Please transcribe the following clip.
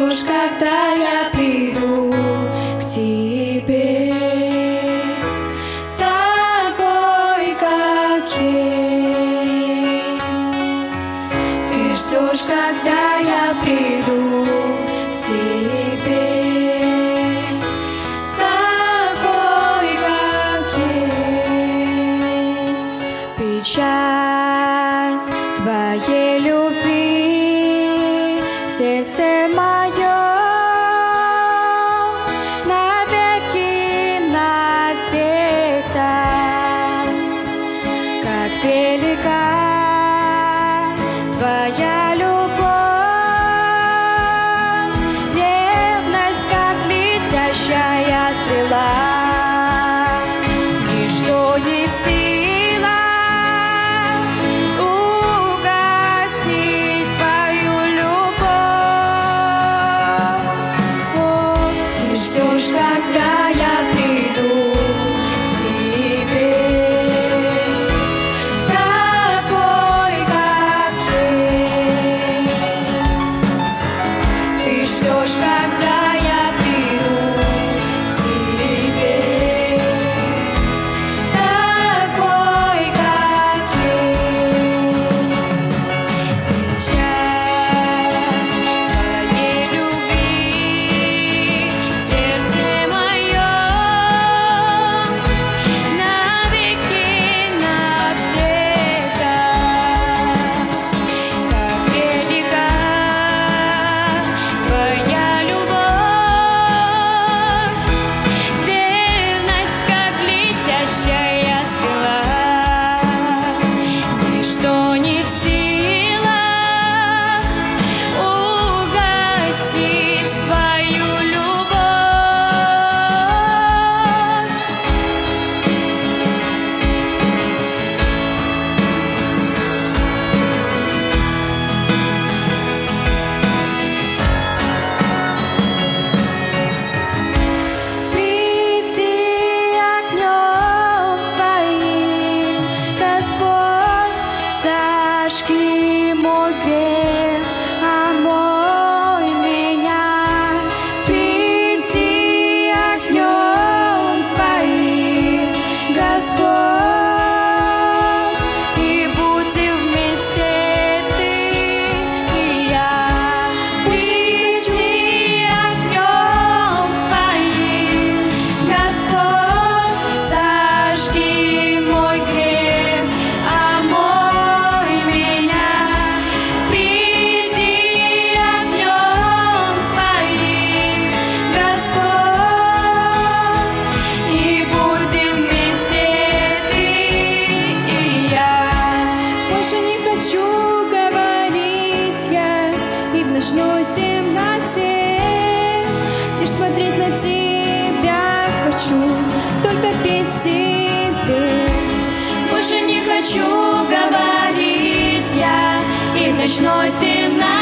ждешь, когда я приду к тебе, такой, как есть. Ты ждешь, когда я приду к тебе, такой, как есть. Печать твоей любви в сердце мое навеки, навсегда. Как велика твоя любовь, ревность, как летящая стрела. Ничто не в силах угасить твою любовь. О, ты ждешь, когда я приду к тебе, такой, как есть. Ты ждешь, когда я приду к тебе, такой, как есть. Печать твоей любви в сердце моем навеки, навсегда. Как велика твоя любовь, ревность, как летящая стрела. Ничто не в силах угасить твою любовь. Приди огнем своим, Господь, зажги мой грех, омой меня. Приди огнем своим, Господь, и будем вместе ты и я. Приди огнем своим, Господь, зажги мой грех, омой меня. Приди огнем своим, Господь, и будем вместе ты и я. Больше не хочу говорить я и в ночной темноте, лишь смотреть на тебя хочу, только петь тебе. Больше не хочу говорить я и в ночной темноте,